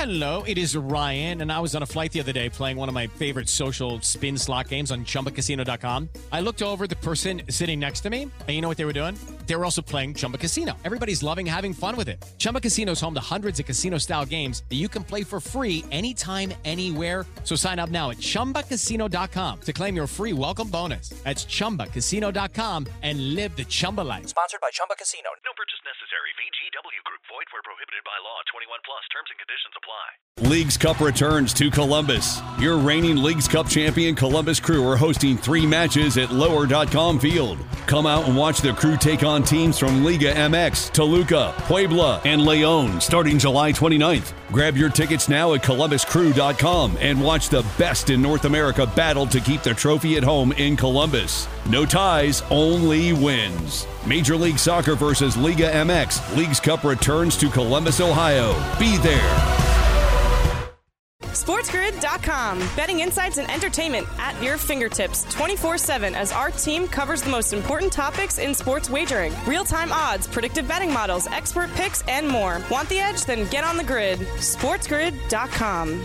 Hello, it is Ryan, and I was on a flight the other day playing one of my favorite social spin slot games on ChumbaCasino.com. I looked over at the person sitting next to me, and you know what they were doing? They were also playing Chumba Casino. Everybody's loving having fun with it. Chumba Casino is home to hundreds of casino-style games that you can play for free anytime, anywhere. So sign up now at ChumbaCasino.com to claim your free welcome bonus. That's ChumbaCasino.com and live the Chumba life. Sponsored by Chumba Casino. No purchase necessary. VGW Group. Void where prohibited by law. 21 plus. Terms and conditions apply. Leagues Cup returns to Columbus. Your reigning Leagues Cup champion Columbus Crew are hosting 3 matches at Lower.com Field. Come out and watch the Crew take on teams from Liga MX, Toluca, Puebla, and Leon starting July 29th. Grab your tickets now at ColumbusCrew.com and watch the best in North America battle to keep the trophy at home in Columbus. No ties, only wins. Major League Soccer versus Liga MX. Leagues Cup returns to Columbus, Ohio. Be there. SportsGrid.com. Betting insights and entertainment at your fingertips 24/7 as our team covers the most important topics in sports wagering. Real-time odds, predictive betting models, expert picks, and more. Want the edge? Then get on the grid. SportsGrid.com.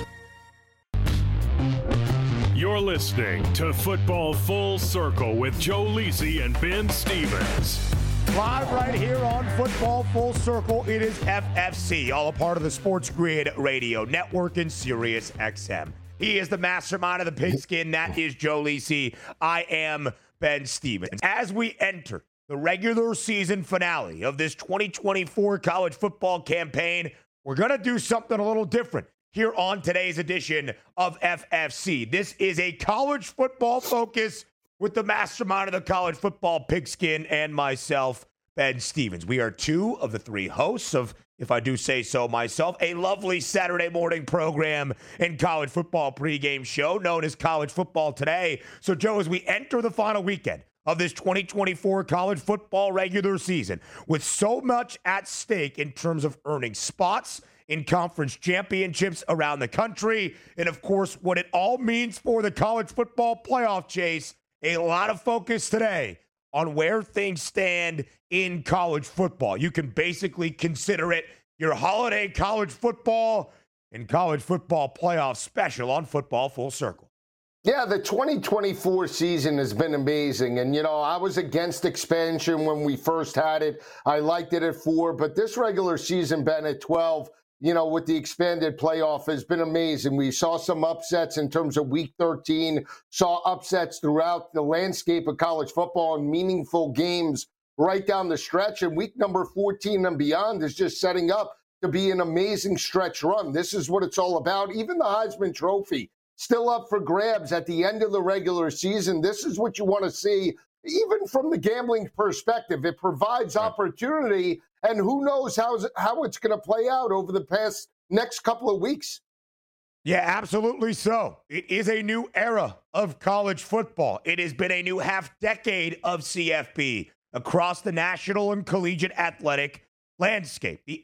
You're listening to Football Full Circle with Joe Lisi and Ben Stevens. Live right here on Football Full Circle, it is FFC, all a part of the Sports Grid Radio Network and Sirius XM. He is the mastermind of the pigskin. That is Joe Lisi. I am Ben Stevens. As we enter the regular season finale of this 2024 college football campaign, we're going to do something a little different here on today's edition of FFC. This is a college football focus with the mastermind of the college football pigskin and myself, Ben Stevens. We are 2 of the 3 hosts of, if I do say so myself, a lovely Saturday morning program and college football pregame show known as College Football Today. So, Joe, as we enter the final weekend of this 2024 college football regular season, with so much at stake in terms of earning spots in conference championships around the country, and, of course, what it all means for the college football playoff chase, a lot of focus today on where things stand in college football. You can basically consider it your holiday college football and college football playoff special on Football Full Circle. Yeah, the 2024 season has been amazing. And, you know, I was against expansion when we first had it. I liked it at 4, but this regular season, Ben, at 12, you know, with the expanded playoff has been amazing. We saw some upsets in terms of week 13, saw upsets throughout the landscape of college football and meaningful games right down the stretch. And week number 14 and beyond is just setting up to be an amazing stretch run. This is what it's all about. Even the Heisman Trophy still up for grabs at the end of the regular season. This is what you want to see, even from the gambling perspective. It provides opportunity, and who knows how it's going to play out over the next couple of weeks. Yeah, absolutely so. It is a new era of college football. It has been a new half-decade of CFP across the national and collegiate athletic landscape. The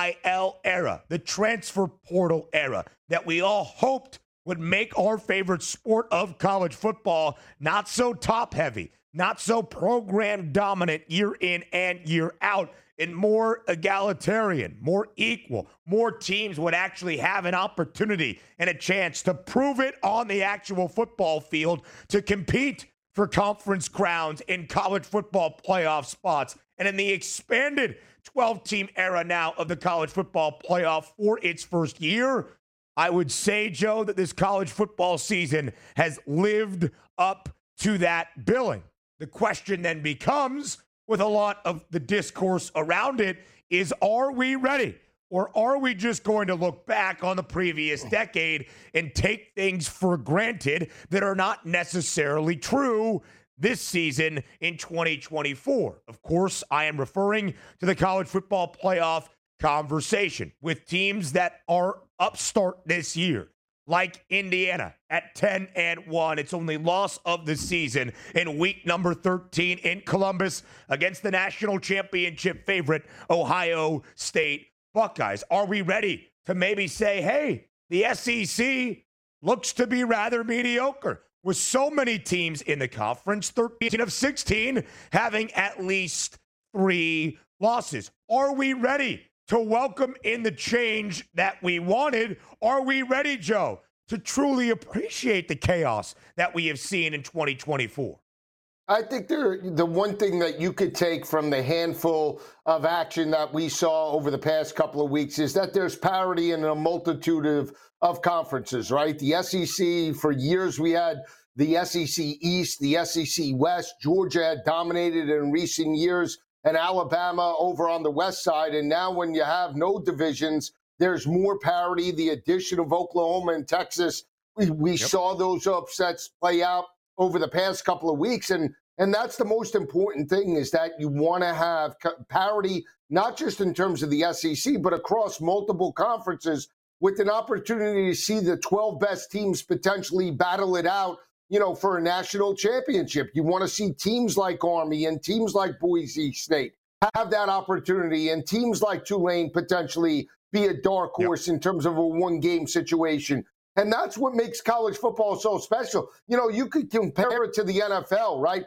NIL era, the transfer portal era that we all hoped would make our favorite sport of college football not so top-heavy, not so program-dominant year in and year out, and more egalitarian, more equal. More teams would actually have an opportunity and a chance to prove it on the actual football field, to compete for conference crowns in college football playoff spots. And in the expanded 12-team era now of the college football playoff for its first year, I would say, Joe, that this college football season has lived up to that billing. The question then becomes, with a lot of the discourse around it, is, are we ready? Or are we just going to look back on the previous decade and take things for granted that are not necessarily true this season in 2024? Of course, I am referring to the college football playoff conversation with teams that are upstart this year, like Indiana at 10-1. Its only loss of the season in week number 13 in Columbus against the national championship favorite Ohio State Buckeyes. Are we ready to maybe say, hey, the SEC looks to be rather mediocre, with so many teams in the conference, 13 of 16, having at least 3 losses? Are we ready to welcome in the change that we wanted? Are we ready, Joe, to truly appreciate the chaos that we have seen in 2024? I think the one thing that you could take from the handful of action that we saw over the past couple of weeks is that there's parity in a multitude of conferences, right? The SEC, for years we had the SEC East, the SEC West. Georgia had dominated in recent years, and Alabama over on the West side. And now when you have no divisions, there's more parity. The addition of Oklahoma and Texas, we saw those upsets play out over the past couple of weeks. And that's the most important thing, is that you want to have parity, not just in terms of the SEC, but across multiple conferences, with an opportunity to see the 12 best teams potentially battle it out, for a national championship. You want to see teams like Army and teams like Boise State have that opportunity, and teams like Tulane potentially be a dark horse in terms of a one-game situation. And that's what makes college football so special. You could compare it to the NFL, right?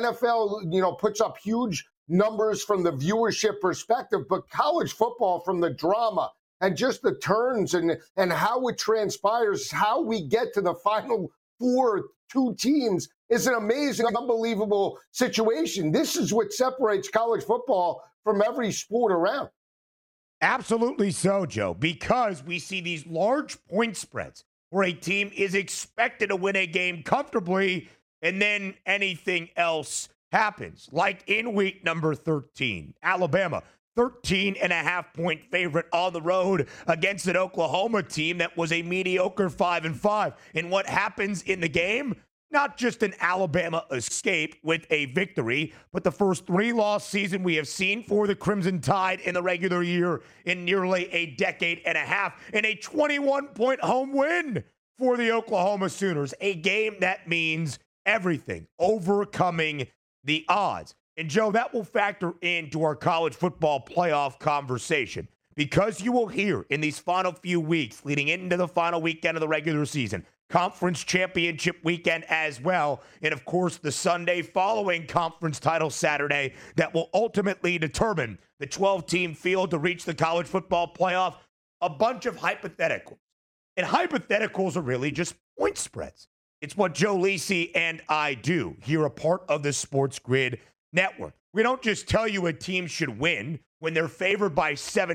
NFL, puts up huge numbers from the viewership perspective, but college football, from the drama and just the turns and how it transpires, how we get to the final four, two teams, is an amazing, unbelievable situation. This is what separates college football from every sport around. Absolutely so, Joe, because we see these large point spreads where a team is expected to win a game comfortably, and then anything else happens. Like in week number 13, Alabama, 13.5-point favorite on the road against an Oklahoma team that was a mediocre 5-5. And what happens in the game? Not just an Alabama escape with a victory, but the first 3-loss season we have seen for the Crimson Tide in the regular year in nearly a decade and a half, and a 21-point home win for the Oklahoma Sooners, a game that means everything, overcoming the odds. And, Joe, that will factor into our college football playoff conversation, because you will hear in these final few weeks leading into the final weekend of the regular season, conference championship weekend as well, and, of course, the Sunday following conference title Saturday that will ultimately determine the 12-team field to reach the college football playoff, a bunch of hypotheticals. And hypotheticals are really just point spreads. It's what Joe Lisi and I do here, a part of the Sports Grid Network. We don't just tell you a team should win when they're favored by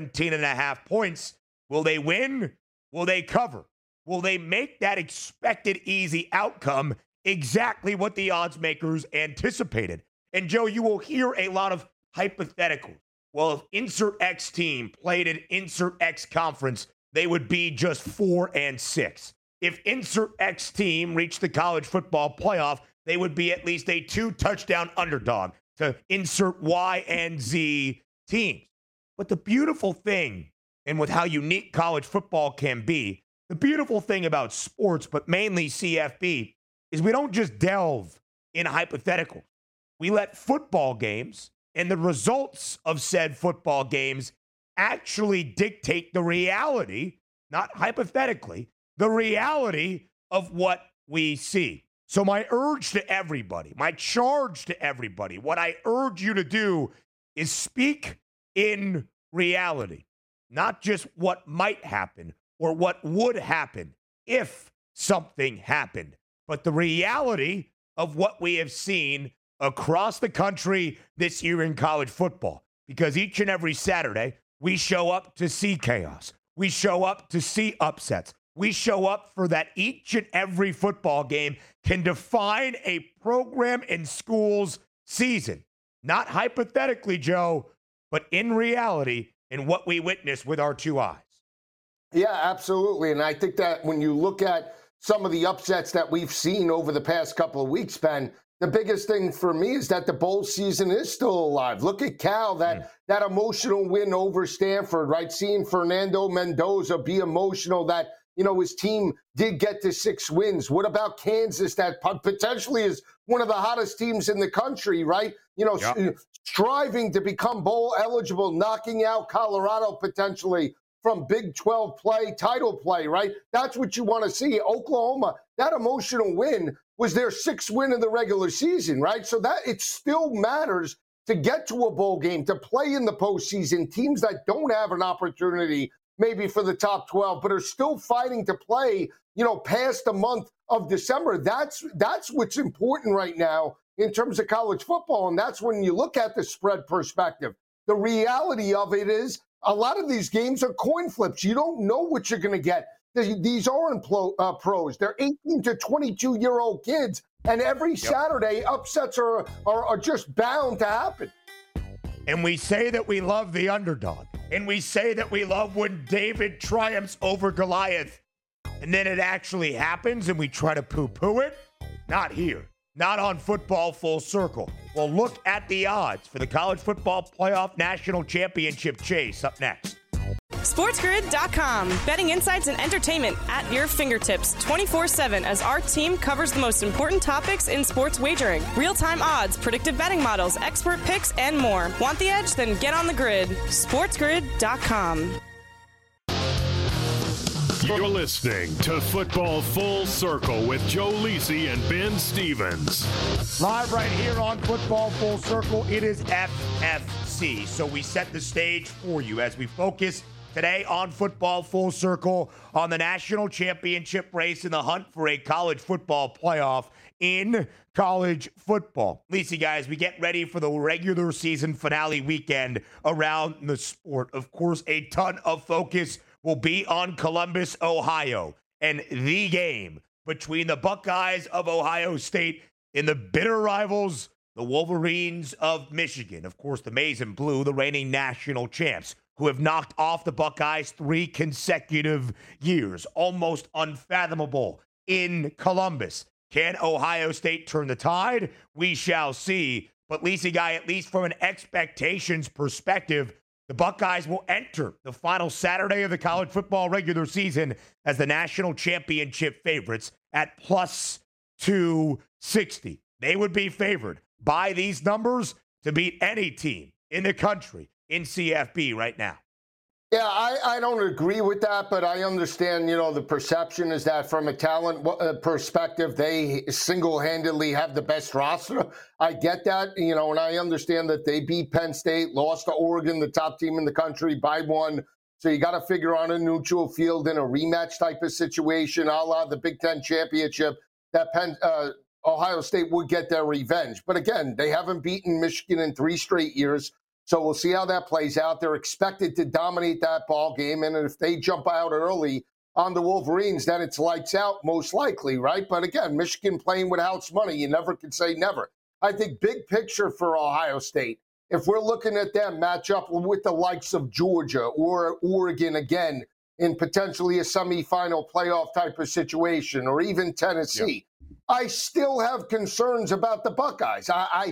17.5 points. Will they win? Will they cover? Will they make that expected easy outcome exactly what the odds makers anticipated? And, Joe, you will hear a lot of hypotheticals. Well, if insert X team played in insert X conference, they would be just 4-6. If insert X team reached the college football playoff, they would be at least a 2-touchdown underdog to insert Y and Z teams. But the beautiful thing, and with how unique college football can be, the beautiful thing about sports, but mainly CFB, is we don't just delve in hypotheticals. We let football games and the results of said football games actually dictate the reality, not hypothetically, the reality of what we see. So my urge to everybody, my charge to everybody, what I urge you to do is speak in reality, not just what might happen or what would happen if something happened, but the reality of what we have seen across the country this year in college football. Because each and every Saturday, we show up to see chaos. We show up to see upsets. We show up for that each and every football game can define a program in school's season. Not hypothetically, Joe, but in reality, in what we witness with our two eyes. Yeah, absolutely. And I think that when you look at some of the upsets that we've seen over the past couple of weeks, Ben, the biggest thing for me is that the bowl season is still alive. Look at Cal, that emotional win over Stanford, right? Seeing Fernando Mendoza be emotional that, his team did get to 6 wins. What about Kansas, that potentially is one of the hottest teams in the country, right? Striving to become bowl eligible, knocking out Colorado potentially from Big 12 play, title play, right? That's what you want to see. Oklahoma, that emotional win was their 6th win of the regular season, right? So that it still matters to get to a bowl game, to play in the postseason, teams that don't have an opportunity maybe for the top 12, but are still fighting to play, past the month of December. That's what's important right now in terms of college football. And that's when you look at the spread perspective. The reality of it is a lot of these games are coin flips. You don't know what you're going to get. These aren't pros. They're 18 to 22-year-old kids. And every Saturday, upsets are just bound to happen. And we say that we love the underdog. And we say that we love when David triumphs over Goliath. And then it actually happens and we try to poo-poo it. Not here. Not on Football Full Circle. Well, look at the odds for the College Football Playoff National Championship chase up next. SportsGrid.com. Betting insights and entertainment at your fingertips 24/7 as our team covers the most important topics in sports wagering. Real-time odds, predictive betting models, expert picks, and more. Want the edge? Then get on the grid. SportsGrid.com. You're listening to Football Full Circle with Joe Lisi and Ben Stevens. Live right here on Football Full Circle, it is FFC. So we set the stage for you as we focus today on Football Full Circle on the national championship race in the hunt for a college football playoff in college football. Lisi, guys, we get ready for the regular season finale weekend around the sport. Of course, a ton of focus will be on Columbus, Ohio, and the game between the Buckeyes of Ohio State and the bitter rivals, the Wolverines of Michigan. Of course, the Maize and Blue, the reigning national champs, who have knocked off the Buckeyes 3 consecutive years. Almost unfathomable in Columbus. Can Ohio State turn the tide? We shall see. But Lisi, guy, at least from an expectations perspective, the Buckeyes will enter the final Saturday of the college football regular season as the national championship favorites at plus 260. They would be favored by these numbers to beat any team in the country in CFB right now. Yeah, I don't agree with that, but I understand, the perception is that from a talent perspective, they single-handedly have the best roster. I get that, and I understand that they beat Penn State, lost to Oregon, the top team in the country, by 1. So you got to figure on a neutral field in a rematch type of situation, a la the Big Ten championship, that Ohio State would get their revenge. But again, they haven't beaten Michigan in 3 straight years. So we'll see how that plays out. They're expected to dominate that ball game. And if they jump out early on the Wolverines, then it's lights out most likely, right? But again, Michigan playing with house money. You never can say never. I think big picture for Ohio State, if we're looking at them match up with the likes of Georgia or Oregon again in potentially a semifinal playoff type of situation, or even Tennessee, I still have concerns about the Buckeyes.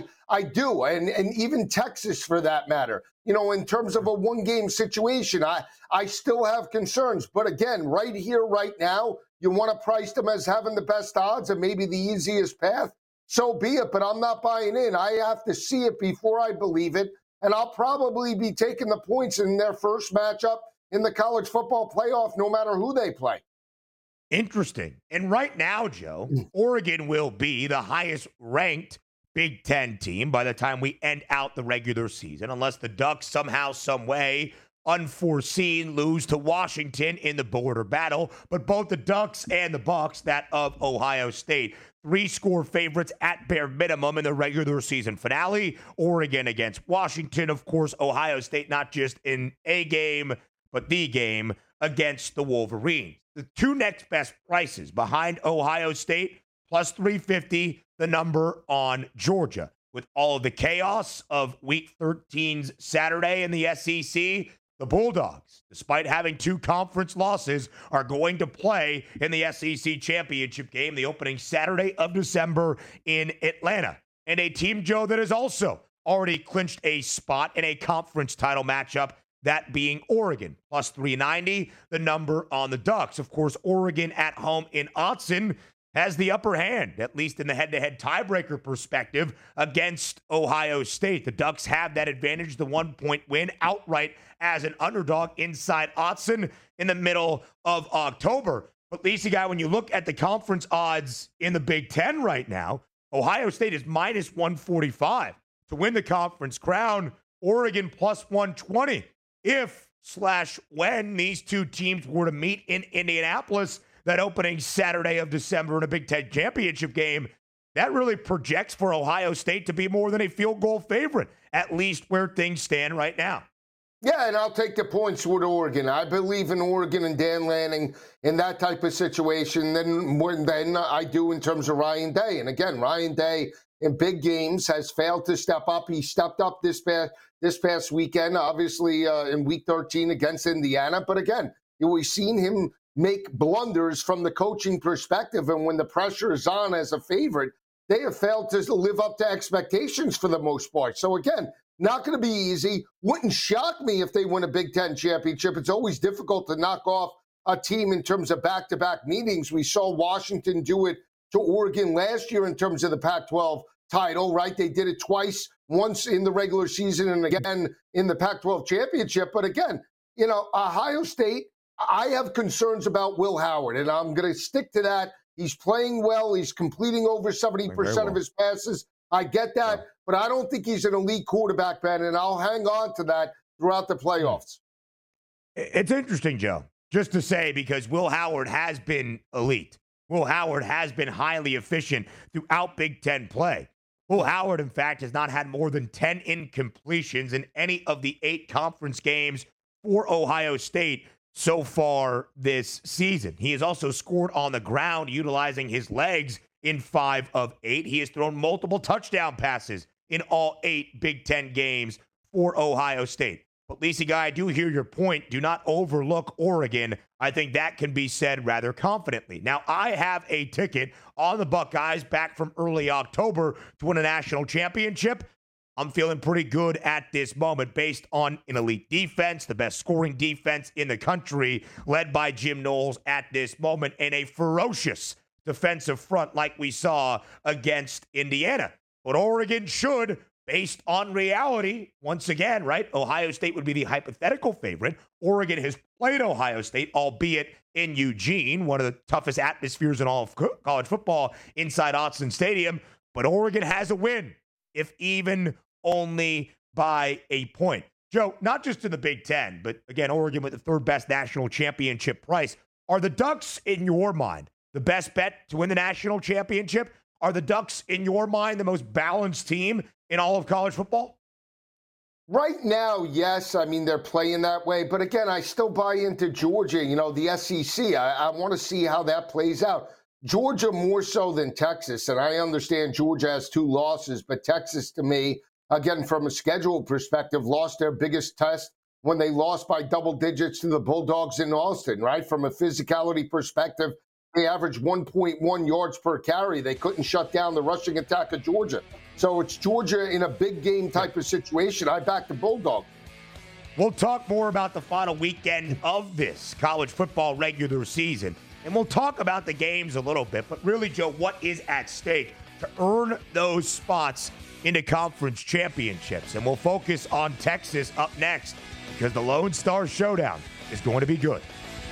I do, and even Texas for that matter. In terms of a one-game situation, I still have concerns. But again, right here, right now, you want to price them as having the best odds and maybe the easiest path, so be it. But I'm not buying in. I have to see it before I believe it. And I'll probably be taking the points in their first matchup in the college football playoff, no matter who they play. Interesting. And right now, Joe, Oregon will be the highest ranked Big Ten team by the time we end out the regular season, unless the Ducks somehow, some way, unforeseen, lose to Washington in the border battle. But both the Ducks and the Bucks, that of Ohio State, 3-score favorites at bare minimum in the regular season finale. Oregon against Washington, of course, Ohio State not just in a game, but the game against the Wolverines. The 2 next best prices behind Ohio State, plus 350, the number on Georgia. With all of the chaos of Week 13's Saturday in the SEC, the Bulldogs, despite having 2 conference losses, are going to play in the SEC championship game the opening Saturday of December in Atlanta. And a team, Joe, that has also already clinched a spot in a conference title matchup, that being Oregon, plus 390, the number on the Ducks. Of course, Oregon at home in Autzen has the upper hand, at least in the head-to-head tiebreaker perspective, against Ohio State. The Ducks have that advantage, the 1-point win outright as an underdog inside Autzen in the middle of October. But Lisa, guy, when you look at the conference odds in the Big Ten right now, Ohio State is minus 145 to win the conference crown. Oregon plus 120 if/when these two teams were to meet in Indianapolis that opening Saturday of December in a Big Ten championship game. That really projects for Ohio State to be more than a field goal favorite, at least where things stand right now. Yeah, and I'll take the points with Oregon. I believe in Oregon and Dan Lanning in that type of situation more than I do in terms of Ryan Day. And again, Ryan Day in big games has failed to step up. He stepped up this past weekend, obviously in Week 13 against Indiana. But again, we've seen him make blunders from the coaching perspective. And when the pressure is on as a favorite, they have failed to live up to expectations for the most part. So again, not going to be easy. Wouldn't shock me if they win a Big Ten championship. It's always difficult to knock off a team in terms of back-to-back meetings. We saw Washington do it to Oregon last year in terms of the Pac-12 title, right? They did it twice, once in the regular season and again in the Pac-12 championship. But again, Ohio State, I have concerns about Will Howard, and I'm going to stick to that. He's playing well. He's completing over 70% of his passes. I get that, but I don't think he's an elite quarterback, Ben, and I'll hang on to that throughout the playoffs. It's interesting, Joe, just to say, because Will Howard has been elite. Will Howard has been highly efficient throughout Big Ten play. Will Howard, in fact, has not had more than 10 incompletions in any of the 8 conference games for Ohio State so far this season. He has also scored on the ground utilizing his legs in 5 of 8. He has thrown multiple touchdown passes in all 8 Big Ten games for Ohio State. But, Lisa Guy, I do hear your point. Do not overlook Oregon. I think that can be said rather confidently. Now, I have a ticket on the Buckeyes back from early October to win a national championship. I'm feeling pretty good at this moment based on an elite defense, the best scoring defense in the country, led by Jim Knowles at this moment, and a ferocious defensive front like we saw against Indiana. But Oregon should, based on reality, once again, right? Ohio State would be the hypothetical favorite. Oregon has played Ohio State, albeit in Eugene, one of the toughest atmospheres in all of college football inside Autzen Stadium. But Oregon has a win, if even only by a point. Joe, not just in the Big Ten, but again, Oregon with the 3rd best national championship price. Are the Ducks, in your mind, the best bet to win the national championship? Are the Ducks, in your mind, the most balanced team in all of college football? Right now, yes. I mean, they're playing that way. But again, I still buy into Georgia, the SEC. I want to see how that plays out. Georgia more so than Texas. And I understand Georgia has 2 losses, but Texas, to me, again, from a schedule perspective, lost their biggest test when they lost by double digits to the Bulldogs in Austin, right? From a physicality perspective, they averaged 1.1 yards per carry. They couldn't shut down the rushing attack of Georgia. So it's Georgia in a big game type of situation. I back the Bulldog. We'll talk more about the final weekend of this college football regular season. And we'll talk about the games a little bit. But really, Joe, what is at stake to earn those spots into conference championships? And we'll focus on Texas up next because the Lone Star Showdown is going to be good.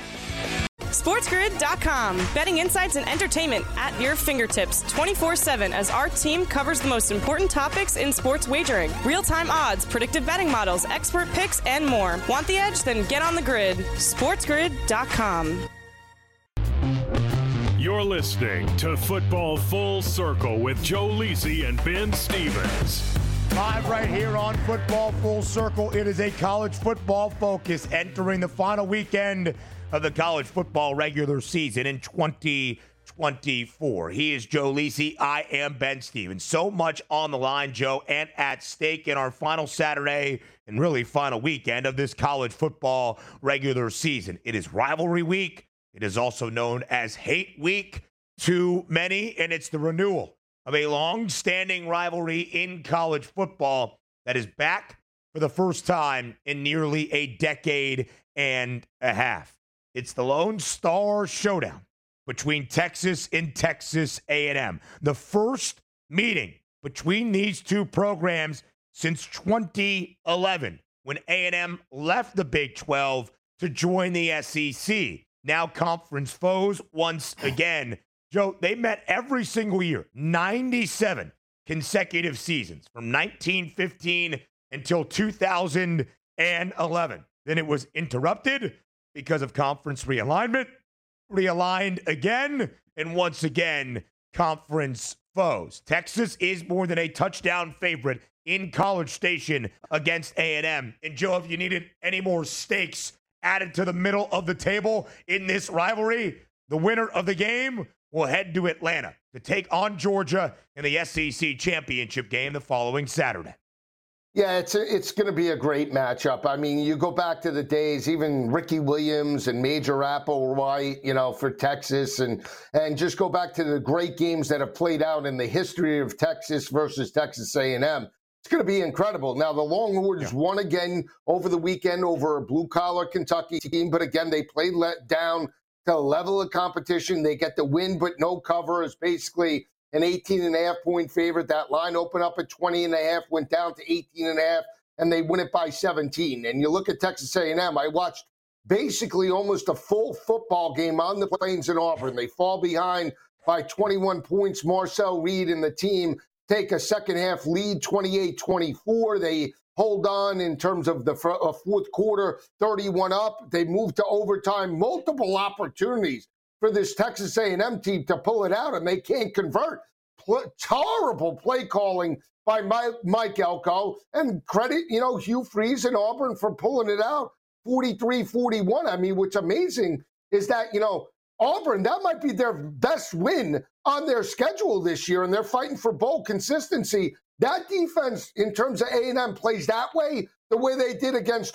SportsGrid.com. Betting insights and entertainment at your fingertips 24/7 as our team covers the most important topics in sports wagering. Real-time odds, predictive betting models, expert picks, and more. Want the edge? Then get on the grid. SportsGrid.com. You're listening to Football Full Circle with Joe Lisi and Ben Stevens. Live right here on Football Full Circle. It is a college football focus entering the final weekend of the college football regular season in 2024. He is Joe Lisi. I am Ben Stevens. So much on the line, Joe, and at stake in our final Saturday and really final weekend of this college football regular season. It is rivalry week. It is also known as hate week to many, and it's the renewal of a long-standing rivalry in college football that is back for the first time in nearly a decade and a half. It's the Lone Star Showdown between Texas and Texas A&M. The first meeting between these two programs since 2011, when A&M left the Big 12 to join the SEC. Now conference foes once again. Joe, they met every single year. 97 consecutive seasons from 1915 until 2011. Then it was interrupted because of conference realignment, realigned again, and once again, conference foes. Texas is more than a touchdown favorite in College Station against A&M. And Joe, if you needed any more stakes added to the middle of the table in this rivalry, the winner of the game will head to Atlanta to take on Georgia in the SEC championship game the following Saturday. Yeah, it's going to be a great matchup. I mean, you go back to the days, even Ricky Williams and Major Applewhite, for Texas, and just go back to the great games that have played out in the history of Texas versus Texas A&M. It's going to be incredible. Now, the Longhorns won again over the weekend over a blue-collar Kentucky team, but again, they played let down to the level of competition. They get the win, but no cover. Is basically an 18.5-point favorite. That line opened up at 20.5, went down to 18.5, and they win it by 17. And you look at Texas A&M, I watched basically almost a full football game on the Plains in Auburn. They fall behind by 21 points. Marcel Reed and the team take a second-half lead, 28-24. They hold on in terms of the fourth quarter, 31 up. They move to overtime, multiple opportunities for this Texas A&M team to pull it out, and they can't convert. Horrible play calling by Mike Elko, and credit, Hugh Freeze and Auburn for pulling it out, 43-41. I mean, what's amazing is that, Auburn, that might be their best win on their schedule this year, and they're fighting for bowl consistency. That defense, in terms of A&M, plays that way, the way they did against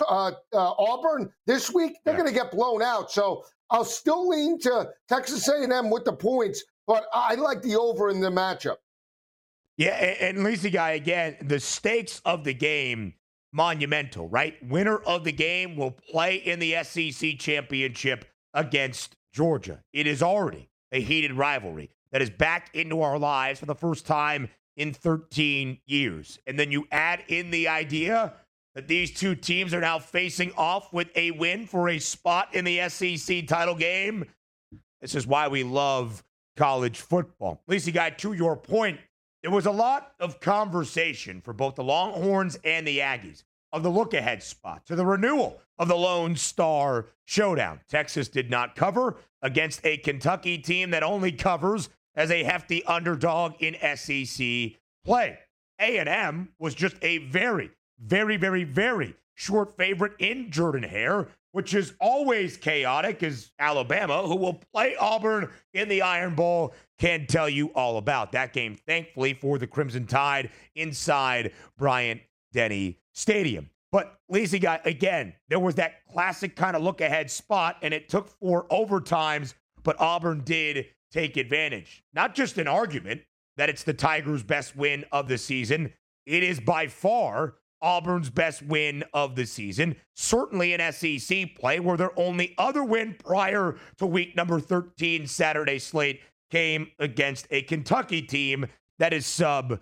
Auburn this week, they're going to get blown out. So I'll still lean to Texas A&M with the points, but I like the over in the matchup. Yeah, and Lisa Guy, again, the stakes of the game, monumental, right? Winner of the game will play in the SEC championship against Georgia. It is already a heated rivalry that is back into our lives for the first time in 13 years. And then you add in the idea that these two teams are now facing off with a win for a spot in the SEC title game. This is why we love college football. Lisa Guy, to your point, there was a lot of conversation for both the Longhorns and the Aggies of the look-ahead spot to the renewal of the Lone Star Showdown. Texas did not cover against a Kentucky team that only covers as a hefty underdog in SEC play. A&M was just a very, very, very, very short favorite in Jordan-Hare, which is always chaotic, as Alabama, who will play Auburn in the Iron Bowl, can tell you all about. That game, thankfully, for the Crimson Tide inside Bryant-Denny Stadium. But, Lisa, Guy, again, there was that classic kind of look-ahead spot, and it took 4 overtimes, but Auburn did take advantage. Not just an argument that it's the Tigers' best win of the season. It is by far Auburn's best win of the season. Certainly in SEC play, where their only other win prior to week number 13 Saturday slate came against a Kentucky team that is sub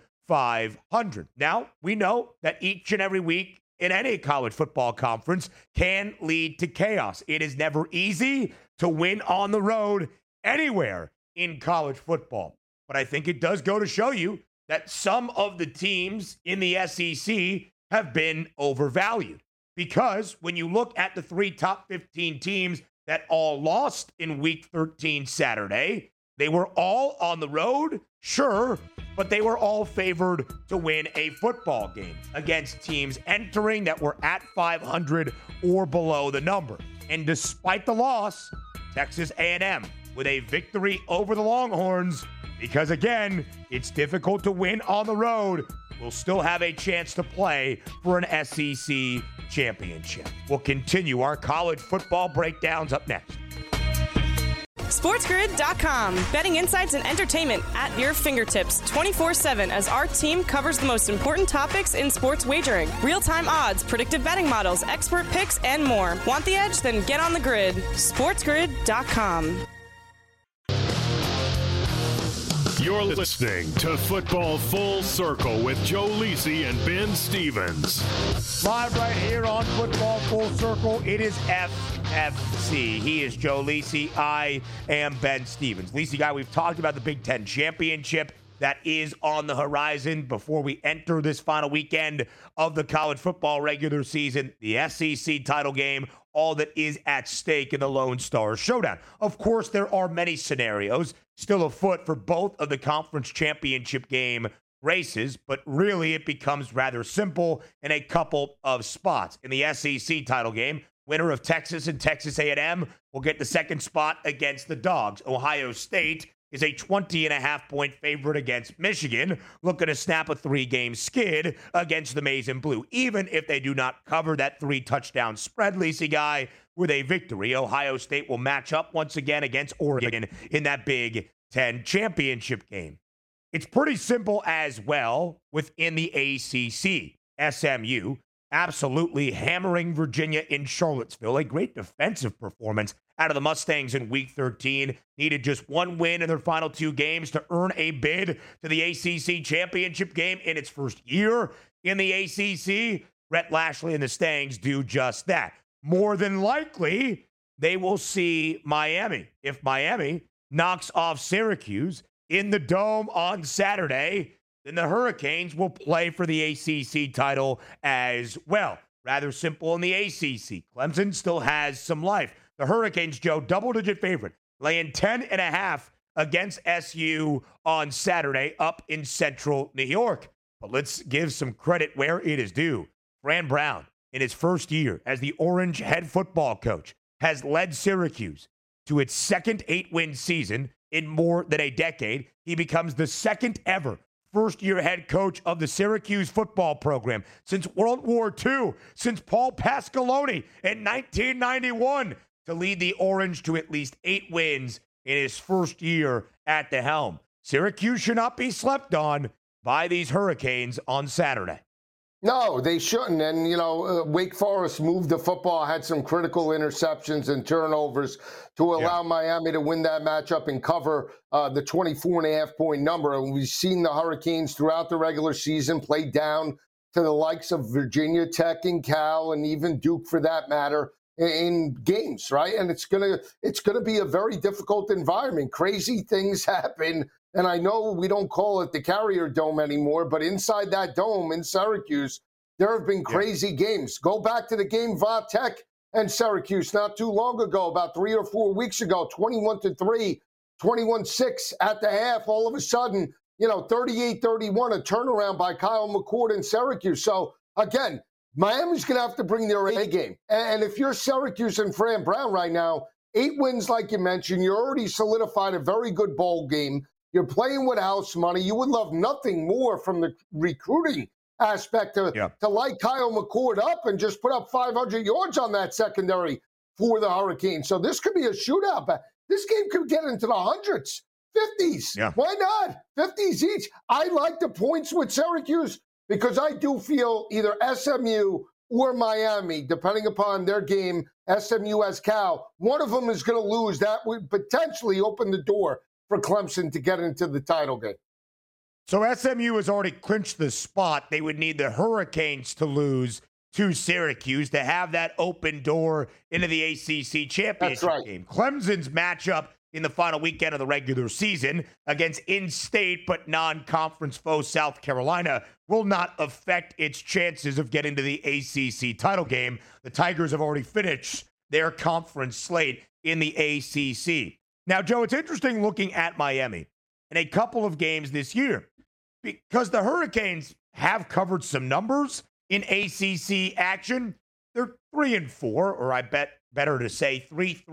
500. Now, we know that each and every week in any college football conference can lead to chaos. It is never easy to win on the road anywhere in college football. But I think it does go to show you that some of the teams in the SEC have been overvalued. Because when you look at the 3 top 15 teams that all lost in week 13 Saturday, they were all on the road, sure, but they were all favored to win a football game against teams entering that were at 500 or below the number. And despite the loss, Texas A&M with a victory over the Longhorns, because again, it's difficult to win on the road, will still have a chance to play for an SEC championship. We'll continue our college football breakdowns up next. SportsGrid.com. Betting insights and entertainment at your fingertips 24/7 as our team covers the most important topics in sports wagering. Real-time odds, predictive betting models, expert picks, and more. Want the edge? Then get on the grid. SportsGrid.com. You're listening to Football Full Circle with Joe Lisi and Ben Stevens. Live right here on Football Full Circle, it is FFC. He is Joe Lisi. I am Ben Stevens. Lisi Guy, we've talked about the Big Ten Championship that is on the horizon before we enter this final weekend of the college football regular season, the SEC title game, all that is at stake in the Lone Star Showdown. Of course, there are many scenarios still afoot for both of the conference championship game races, but really it becomes rather simple in a couple of spots. In the SEC title game, winner of Texas and Texas A&M will get the second spot against the Dogs. Ohio State is a 20.5-point favorite against Michigan, looking to snap a 3-game skid against the Maize and Blue. Even if they do not cover that 3-touchdown spread, Lisi Guy, with a victory, Ohio State will match up once again against Oregon in that Big Ten championship game. It's pretty simple as well within the ACC. SMU absolutely hammering Virginia in Charlottesville. A great defensive performance out of the Mustangs in Week 13. Needed just one win in their final 2 games to earn a bid to the ACC championship game in its first year in the ACC. Rhett Lashlee and the Stangs do just that. More than likely, they will see Miami. If Miami knocks off Syracuse in the Dome on Saturday, then the Hurricanes will play for the ACC title as well. Rather simple in the ACC. Clemson still has some life. The Hurricanes, Joe, double-digit favorite, laying 10.5 against SU on Saturday up in central New York. But let's give some credit where it is due. Fran Brown, in his first year as the Orange head football coach, has led Syracuse to its second 8-win season in more than a decade. He becomes the second ever first-year head coach of the Syracuse football program since World War II, since Paul Pasqualoni in 1991, to lead the Orange to at least 8 wins in his first year at the helm. Syracuse should not be slept on by these Hurricanes on Saturday. No, they shouldn't. And, Wake Forest moved the football, had some critical interceptions and turnovers to allow Miami to win that matchup and cover the 24.5-point number. And we've seen the Hurricanes throughout the regular season play down to the likes of Virginia Tech and Cal and even Duke, for that matter, in games, right? And it's gonna be a very difficult environment. Crazy things happen. And I know we don't call it the Carrier Dome anymore, but inside that dome in Syracuse, there have been crazy games. Go back to the game Va Tech and Syracuse not too long ago, about 3 or 4 weeks ago, 21-3, 21-6 at the half. All of a sudden, 38-31, a turnaround by Kyle McCord in Syracuse. So, again, Miami's going to have to bring their A game. And if you're Syracuse and Fran Brown right now, 8 wins like you mentioned, you're already solidified a very good bowl game. You're playing with house money. You would love nothing more from the recruiting aspect to light Kyle McCord up and just put up 500 yards on that secondary for the Hurricanes. So this could be a shootout. But this game could get into the hundreds, 50s. Yeah. Why not? 50s each. I like the points with Syracuse because I do feel either SMU or Miami, depending upon their game, SMU as Cal, one of them is going to lose. That would potentially open the door for Clemson to get into the title game. So SMU has already clinched the spot. They would need the Hurricanes to lose to Syracuse to have that open door into the ACC championship game. Clemson's matchup in the final weekend of the regular season against in-state but non-conference foe South Carolina will not affect its chances of getting to the ACC title game. The Tigers have already finished their conference slate in the ACC. Now, Joe, it's interesting looking at Miami in a couple of games this year because the Hurricanes have covered some numbers in ACC action. They're 3-4, or I bet better to say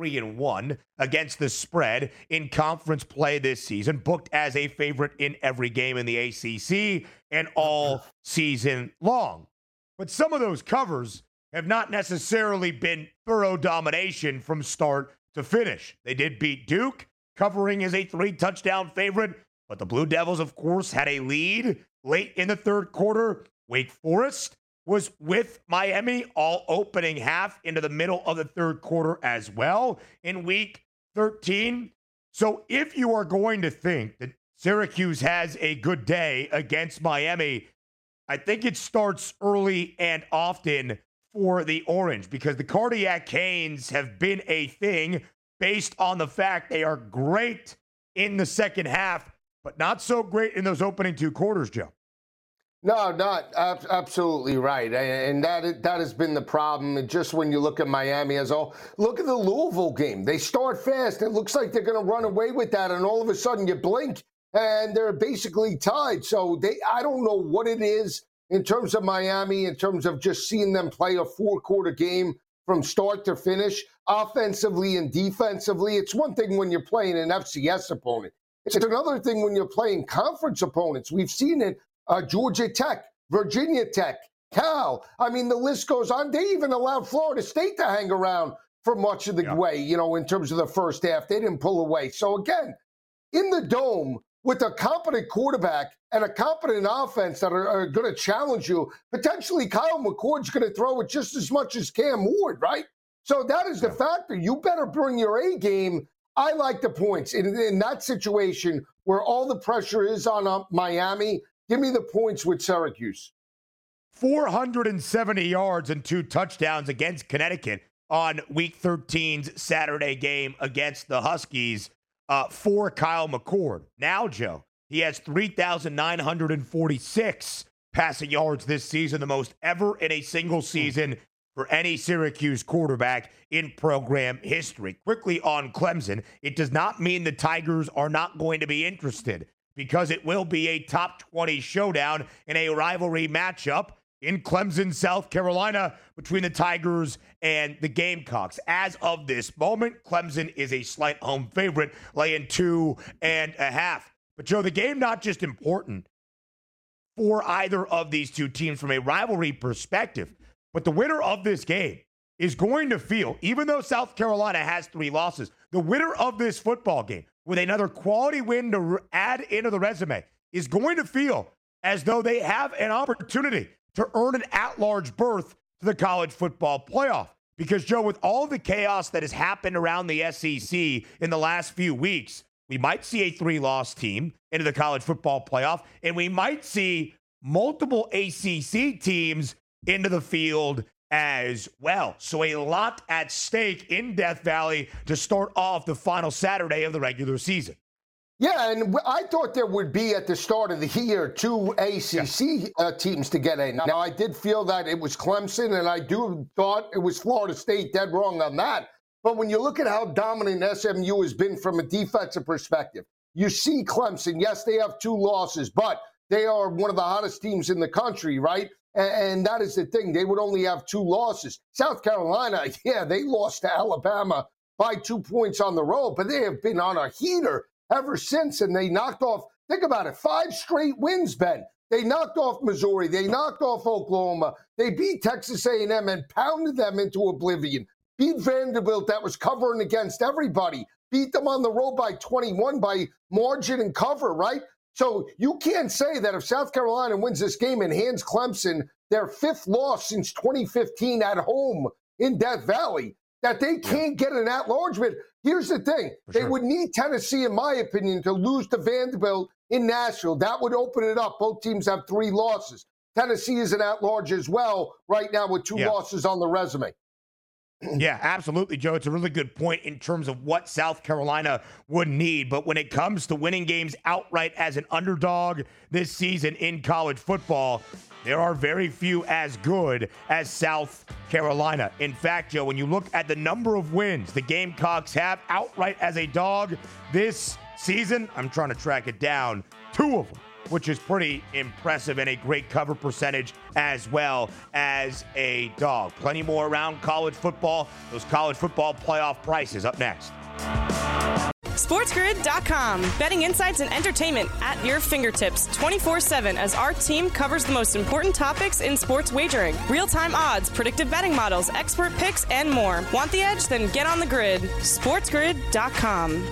3-1 against the spread in conference play this season, booked as a favorite in every game in the ACC and all season long. But some of those covers have not necessarily been thorough domination from start to finish. They did beat Duke, covering as a 3-touchdown favorite, but the Blue Devils, of course, had a lead late in the third quarter. Wake Forest was with Miami all opening half into the middle of the third quarter as well in Week 13. So if you are going to think that Syracuse has a good day against Miami, I think it starts early and often for the Orange, because the Cardiac Canes have been a thing based on the fact they are great in the second half but not so great in those opening two quarters, Joe. No, not absolutely right, and that has been the problem. And just when you look at Miami as all, look at the Louisville game. They start fast. It looks like they're going to run away with that, and all of a sudden you blink, and they're basically tied. So I don't know what it is in terms of Miami, in terms of just seeing them play a four-quarter game from start to finish, offensively and defensively. It's one thing when you're playing an FCS opponent. It's another thing when you're playing conference opponents. We've seen it. Georgia Tech, Virginia Tech, Cal. I mean, the list goes on. They even allowed Florida State to hang around for much of the way, in terms of the first half. They didn't pull away. So, again, in the Dome, with a competent quarterback and a competent offense that are going to challenge you, potentially Kyle McCord's going to throw it just as much as Cam Ward, right? So that is the factor. You better bring your A game. I like the points. In that situation where all the pressure is on Miami, give me the points with Syracuse. 470 yards and 2 touchdowns against Connecticut on Week 13's Saturday game against the Huskies for Kyle McCord. Now, Joe, he has 3,946 passing yards this season, the most ever in a single season for any Syracuse quarterback in program history. Quickly on Clemson, it does not mean the Tigers are not going to be interested, because it will be a top 20 showdown in a rivalry matchup in Clemson, South Carolina, between the Tigers and the Gamecocks. As of this moment, Clemson is a slight home favorite, laying 2.5. But, Joe, the game not just important for either of these two teams from a rivalry perspective, but the winner of this game is going to feel, even though South Carolina has 3 losses, the winner of this football game, with another quality win to add into the resume, is going to feel as though they have an opportunity to earn an at-large berth to the college football playoff. Because, Joe, with all the chaos that has happened around the SEC in the last few weeks, we might see a 3-loss team into the college football playoff, and we might see multiple ACC teams into the field as well. So a lot at stake in Death Valley to start off the final Saturday of the regular season. Yeah, and I thought there would be at the start of the year 2 ACC teams to get in. Now, I did feel that it was Clemson, and I thought it was Florida State. Dead wrong on that. But when you look at how dominant SMU has been from a defensive perspective, you see Clemson. Yes, they have 2 losses, but they are one of the hottest teams in the country, right? And that is the thing. They would only have 2 losses. South Carolina, yeah, they lost to Alabama by 2 points on the road, but they have been on a heater ever since, and they knocked off, think about it, 5 straight wins, Ben. They knocked off Missouri. They knocked off Oklahoma. They beat Texas A&M and pounded them into oblivion. Beat Vanderbilt, that was covering against everybody. Beat them on the road by 21 by margin and cover, right? So you can't say that if South Carolina wins this game and hands Clemson their 5th loss since 2015 at home in Death Valley, that they can't get an at-large bid. Here's the thing. They would need Tennessee, in my opinion, to lose to Vanderbilt in Nashville. That would open it up. Both teams have 3 losses. Tennessee is an at-large as well right now with 2 losses on the resume. Yeah, absolutely, Joe. It's a really good point in terms of what South Carolina would need. But when it comes to winning games outright as an underdog this season in college football, there are very few as good as South Carolina. In fact, Joe, when you look at the number of wins the Gamecocks have outright as a dog this season, I'm trying to track it down, 2 of them, which is pretty impressive, and a great cover percentage as well as a dog. Plenty more around college football. Those college football playoff prices up next. SportsGrid.com. Betting insights and entertainment at your fingertips 24/7 as our team covers the most important topics in sports wagering. Real-time odds, predictive betting models, expert picks, and more. Want the edge? Then get on the grid. SportsGrid.com.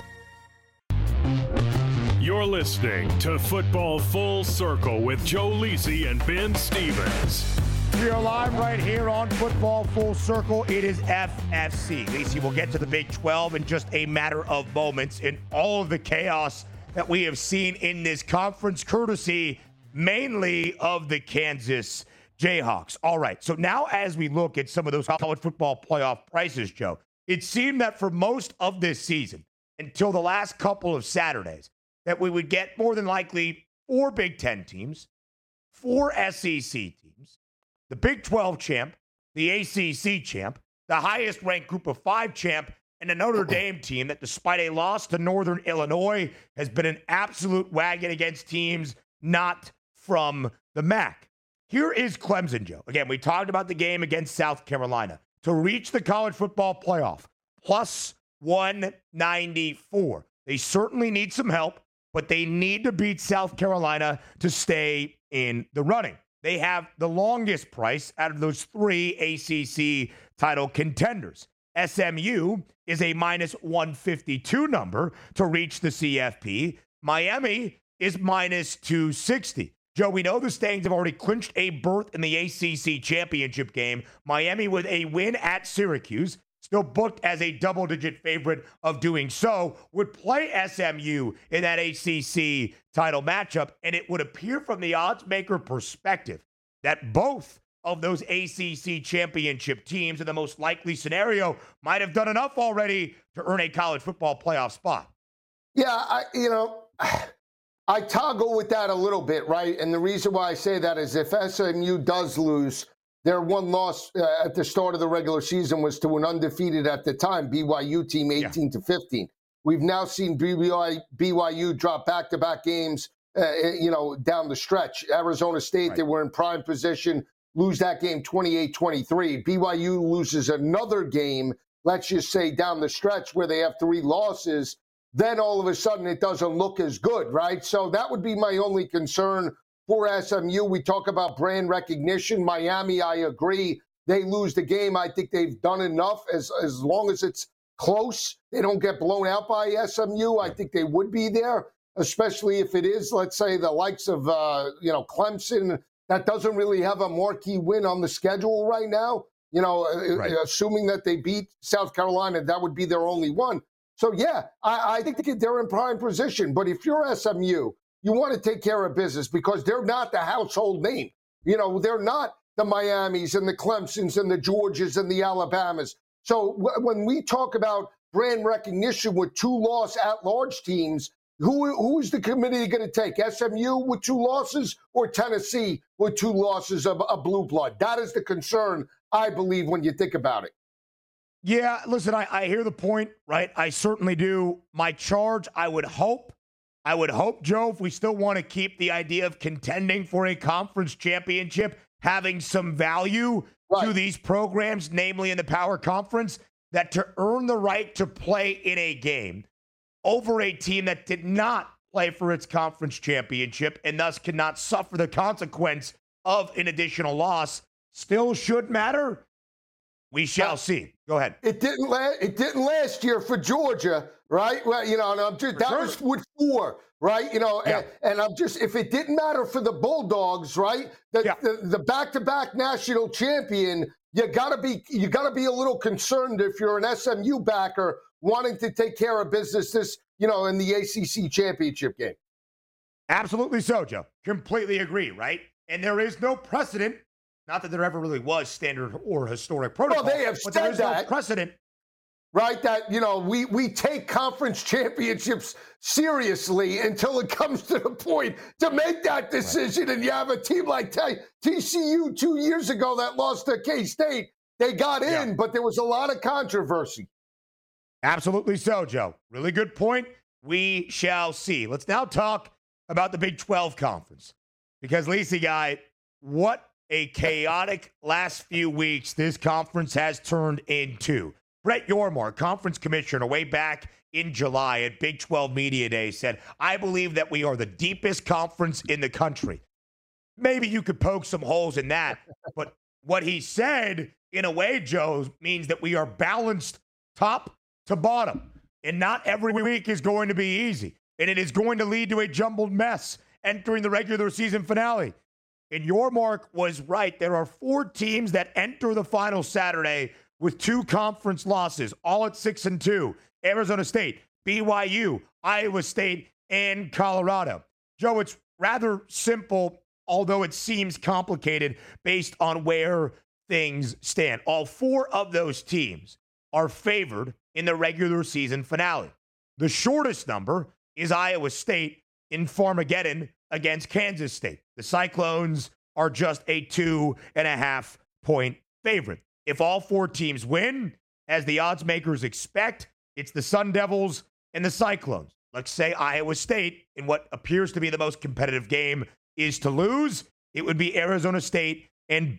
You're listening to Football Full Circle with Joe Lisi and Ben Stevens. We are live right here on Football Full Circle. It is FFC. Lisi, we'll get to the Big 12 in just a matter of moments in all of the chaos that we have seen in this conference, courtesy mainly of the Kansas Jayhawks. All right, so now as we look at some of those college football playoff prices, Joe, it seemed that for most of this season, until the last couple of Saturdays, that we would get more than likely 4 Big Ten teams, 4 SEC teams, the Big 12 champ, the ACC champ, the highest ranked Group of 5 champ, and a Notre Dame team that, despite a loss to Northern Illinois, has been an absolute wagon against teams not from the MAC. Here is Clemson, Joe. Again, we talked about the game against South Carolina. To reach the college football playoff, plus 194. They certainly need some help, but they need to beat South Carolina to stay in the running. They have the longest price out of those 3 ACC title contenders. SMU is a minus 152 number to reach the CFP. Miami is minus 260. Joe, we know the Stangs have already clinched a berth in the ACC championship game. Miami, with a win at Syracuse, still booked as a double-digit favorite of doing so, would play SMU in that ACC title matchup, and it would appear from the odds maker perspective that both of those ACC championship teams in the most likely scenario might have done enough already to earn a college football playoff spot. Yeah, I toggle with that a little bit, right? And the reason why I say that is if SMU does lose, their one loss at the start of the regular season was to an undefeated at the time BYU team, 18-15. We've now seen BYU drop back-to-back games, down the stretch. Arizona State, They were in prime position, lose that game 28-23. BYU loses another game, let's just say down the stretch where they have 3 losses. Then all of a sudden it doesn't look as good, right? So that would be my only concern for SMU. We talk about brand recognition. Miami, I agree. They lose the game. I think they've done enough as long as it's close. They don't get blown out by SMU. I think they would be there, especially if it is, let's say, the likes of, Clemson. That doesn't really have a marquee win on the schedule right now. Assuming that they beat South Carolina, that would be their only one. So, yeah, I think they're in prime position. But if you're SMU, you want to take care of business because they're not the household name. They're not the Miamis and the Clemsons and the Georgias and the Alabamas. So when we talk about brand recognition with 2 loss at-large teams, who is the committee going to take? SMU with 2 losses or Tennessee with 2 losses of blue blood? That is the concern, I believe, when you think about it. Yeah, listen, I hear the point, right? I certainly do. My charge, I would hope, Joe, if we still want to keep the idea of contending for a conference championship, having some value to these programs, namely in the Power Conference, that to earn the right to play in a game over a team that did not play for its conference championship and thus cannot suffer the consequence of an additional loss still should matter. We shall see. Go ahead. It didn't last year for Georgia, right? Well, and I'm just was with 4, right? And I'm just, if it didn't matter for the Bulldogs, right? The back-to-back national champion, you gotta be a little concerned if you're an SMU backer wanting to take care of business in the ACC championship game. Absolutely so, Joe. Completely agree, right? And there is no precedent. Not that there ever really was standard or historic protocol. Well, they have but said there is that. No precedent. Right, that, we take conference championships seriously until it comes to the point to make that decision. Right. And you have a team like TCU 2 years ago that lost to K-State. They got in, but there was a lot of controversy. Absolutely so, Joe. Really good point. We shall see. Let's now talk about the Big 12 Conference. Because, Lisi, guy, what a chaotic last few weeks this conference has turned into. Brett Yormark, conference commissioner, way back in July at Big 12 Media Day, said, I believe that we are the deepest conference in the country. Maybe you could poke some holes in that. But what he said, in a way, Joe, means that we are balanced top to bottom. And not every week is going to be easy. And it is going to lead to a jumbled mess entering the regular season finale. And Yormark was right. There are 4 teams that enter the final Saturday with 2 conference losses, all at 6-2. Arizona State, BYU, Iowa State, and Colorado. Joe, it's rather simple, although it seems complicated based on where things stand. All 4 of those teams are favored in the regular season finale. The shortest number is Iowa State in Farmageddon against Kansas State. The Cyclones are just a 2.5-point favorite. If all four teams win, as the odds makers expect, it's the Sun Devils and the Cyclones. Let's say Iowa State, in what appears to be the most competitive game, is to lose. It would be Arizona State and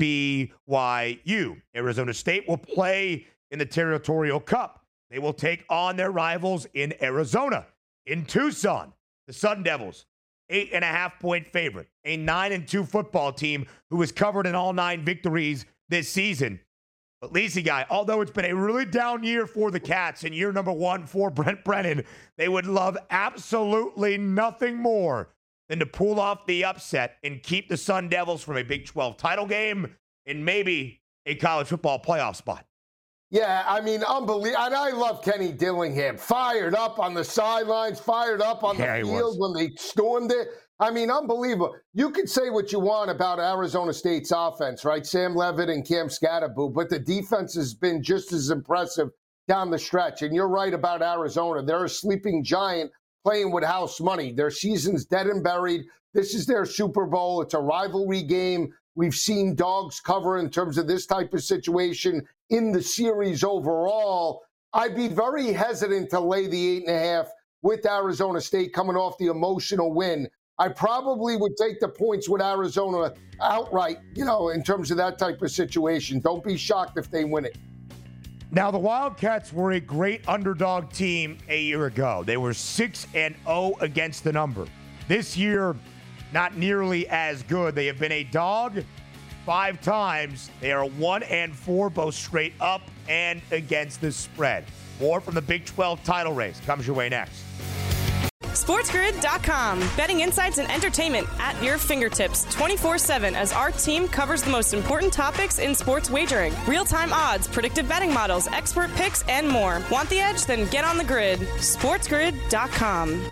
BYU. Arizona State will play in the Territorial Cup. They will take on their rivals in Arizona. In Tucson, the Sun Devils, 8.5-point favorite, a 9-2 football team who has covered in all 9 victories this season. But Lisi guy, although it's been a really down year for the Cats and year number 1 for Brent Brennan, they would love absolutely nothing more than to pull off the upset and keep the Sun Devils from a Big 12 title game and maybe a college football playoff spot. Yeah, I mean, unbelievable. And I love Kenny Dillingham. Fired up on the sidelines, fired up on the field when they stormed it. I mean, unbelievable. You could say what you want about Arizona State's offense, right? Sam Levitt and Cam Scatterbo, but the defense has been just as impressive down the stretch. And you're right about Arizona. They're a sleeping giant playing with house money. Their season's dead and buried. This is their Super Bowl. It's a rivalry game. We've seen dogs cover in terms of this type of situation in the series overall. I'd be very hesitant to lay the 8.5 with Arizona State coming off the emotional win. I probably would take the points with Arizona outright, in terms of that type of situation. Don't be shocked if they win it. Now, the Wildcats were a great underdog team a year ago. They were 6-0 against the number. This year, not nearly as good. They have been a dog 5 times. They are 1-4, both straight up and against the spread. More from the Big 12 title race comes your way next. SportsGrid.com. Betting insights and entertainment at your fingertips 24/7 as our team covers the most important topics in sports wagering. Real-time odds, predictive betting models, expert picks, and more. Want the edge? Then get on the grid. SportsGrid.com.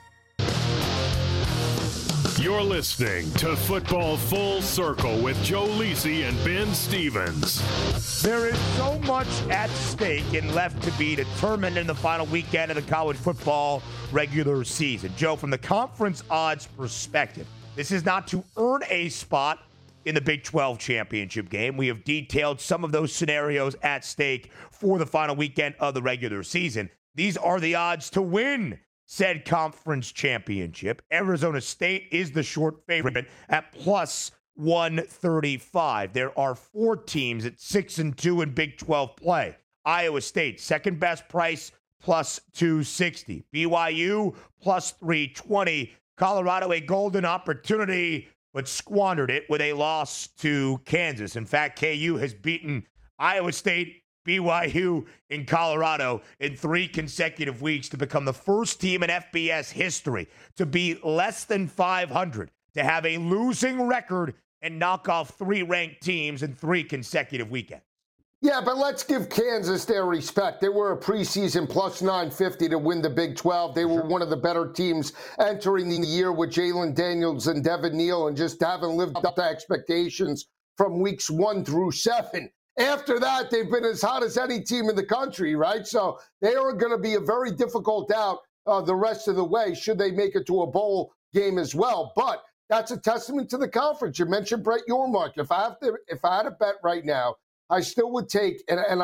You're listening to Football Full Circle with Joe Lisi and Ben Stevens. There is so much at stake and left to be determined in the final weekend of the college football regular season. Joe, from the conference odds perspective, this is not to earn a spot in the Big 12 championship game. We have detailed some of those scenarios at stake for the final weekend of the regular season. These are the odds to win said conference championship. Arizona State is the short favorite at plus 135. There are 4 teams at 6-2 in Big 12 play. Iowa State, second best price, plus 260. BYU, plus 320. Colorado, a golden opportunity, but squandered it with a loss to Kansas. In fact, KU has beaten Iowa State, BYU, in Colorado in 3 consecutive weeks to become the first team in FBS history to be less than 500, to have a losing record and knock off 3 ranked teams in 3 consecutive weekends. Yeah, but let's give Kansas their respect. They were a preseason plus 950 to win the Big 12. They were one of the better teams entering the year with Jalen Daniels and Devin Neal, and just haven't lived up to expectations from weeks 1 through 7. After that, they've been as hot as any team in the country, right? So they are going to be a very difficult out the rest of the way should they make it to a bowl game as well. But that's a testament to the conference. You mentioned Brett Yormark. If I had a bet right now, I still would take, and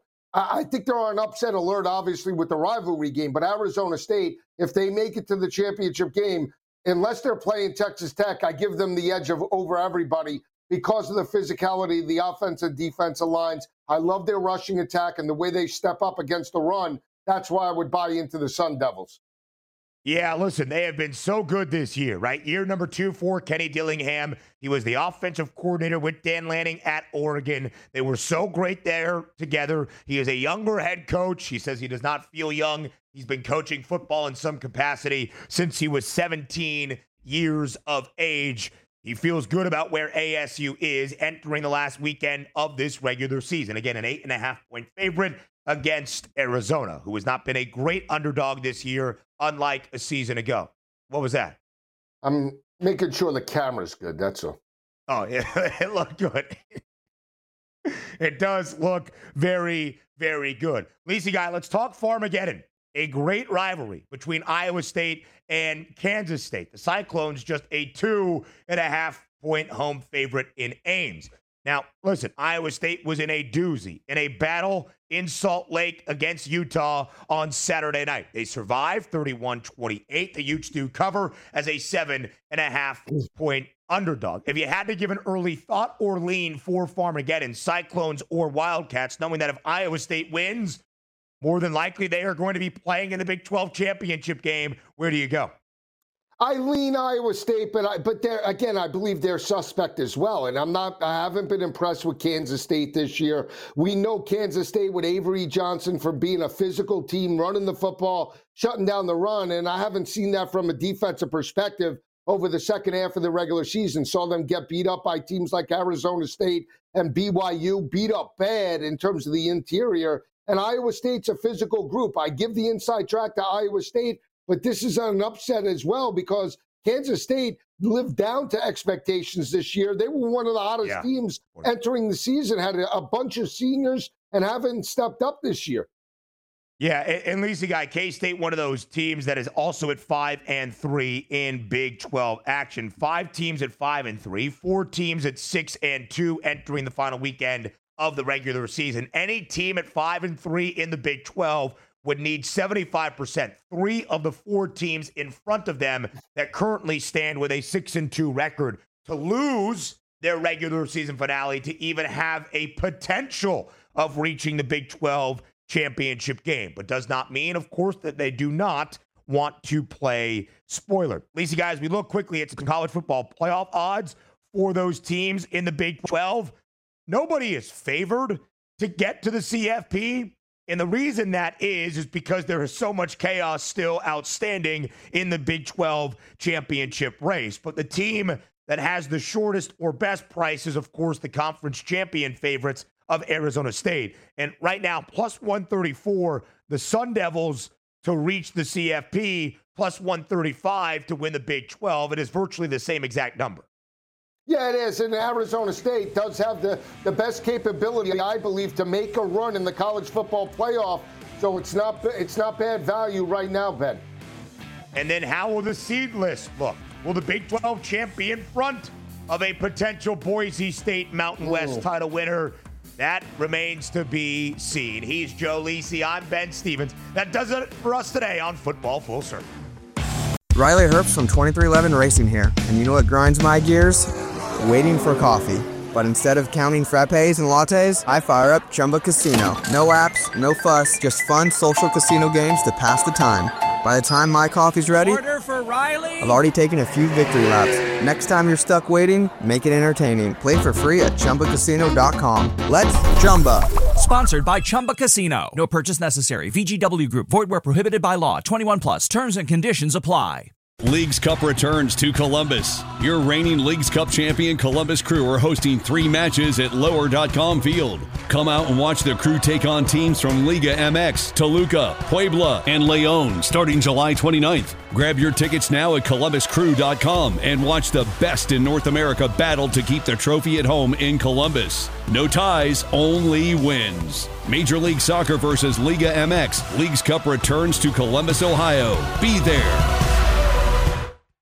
I think they're on upset alert, obviously, with the rivalry game. But Arizona State, if they make it to the championship game, unless they're playing Texas Tech, I give them the edge over everybody, because of the physicality of the offensive defensive lines. I love their rushing attack and the way they step up against the run. That's why I would buy into the Sun Devils. Yeah, listen, they have been so good this year, right? Year number 2 for Kenny Dillingham. He was the offensive coordinator with Dan Lanning at Oregon. They were so great there together. He is a younger head coach. He says he does not feel young. He's been coaching football in some capacity since he was 17 years of age. He feels good about where ASU is entering the last weekend of this regular season. Again, an 8.5-point favorite against Arizona, who has not been a great underdog this year, unlike a season ago. What was that? I'm making sure the camera's good, that's all. Oh, yeah, it looked good. It does look very, very good. Lisi guy, let's talk Farmageddon. a great rivalry between Iowa State and Kansas State. The Cyclones just a 2.5-point home favorite in Ames. Now, listen, Iowa State was in a doozy, in a battle in Salt Lake against Utah on Saturday night. They survived 31-28. The Utes do cover as a 7.5-point underdog. If you had to give an early thought or lean for Farmageddon, Cyclones or Wildcats, knowing that if Iowa State wins, more than likely they are going to be playing in the Big 12 championship game, where do you go? I lean Iowa State, but they're, again, I believe they're suspect as well. And I haven't been impressed with Kansas State this year. We know Kansas State with Avery Johnson for being a physical team, running the football, shutting down the run. And I haven't seen that from a defensive perspective over the second half of the regular season. Saw them get beat up by teams like Arizona State and BYU, beat up bad in terms of the interior. And Iowa State's a physical group. I give the inside track to Iowa State, but this is an upset as well because Kansas State lived down to expectations this year. They were one of the hottest teams entering the season, had a bunch of seniors, and haven't stepped up this year. Yeah, and Lisa Guy, K-State, one of those teams that is also at 5-3 in Big 12 action. 5 teams at 5-3, 4 teams at 6-2 entering the final weekend of the regular season. Any team at 5-3 in the Big 12 would need 75%. 3 of the 4 teams in front of them that currently stand with a 6-2 record to lose their regular season finale to even have a potential of reaching the Big 12 championship game. But does not mean, of course, that they do not want to play spoiler. Lisa, guys, we look quickly at some college football playoff odds for those teams in the Big 12. Nobody is favored to get to the CFP. And the reason that is because there is so much chaos still outstanding in the Big 12 championship race. But the team that has the shortest or best price is, of course, the conference champion favorites of Arizona State. And right now, plus 134, the Sun Devils to reach the CFP, plus 135 to win the Big 12. It is virtually the same exact number. Yeah, it is. And Arizona State does have the best capability, I believe, to make a run in the college football playoff. So it's not bad value right now, Ben. And then how will the seed list look? Will the Big 12 champ be in front of a potential Boise State Mountain West title winner? That remains to be seen. He's Joe Lisi. I'm Ben Stevens. That does it for us today on Football Full Circle. Riley Herbst from 2311 Racing here. And you know what grinds my gears? Waiting for coffee. But instead of counting frappes and lattes, I fire up Chumba Casino. No apps, no fuss, just fun social casino games to pass the time. By the time my coffee's ready, order for Riley. I've already taken a few victory laps. Next time you're stuck waiting, make it entertaining. Play for free at ChumbaCasino.com. Let's Chumba. Sponsored by Chumba Casino. No purchase necessary. VGW Group. Void where prohibited by law. 21 plus. Terms and conditions apply. Leagues Cup returns to Columbus. Your reigning Leagues Cup champion Columbus Crew are hosting 3 matches at Lower.com Field. Come out and watch the Crew take on teams from Liga MX, Toluca, Puebla, and León starting July 29th. Grab your tickets now at ColumbusCrew.com and watch the best in North America battle to keep the trophy at home in Columbus. No ties, only wins. Major League Soccer versus Liga MX. Leagues Cup returns to Columbus, Ohio. Be there.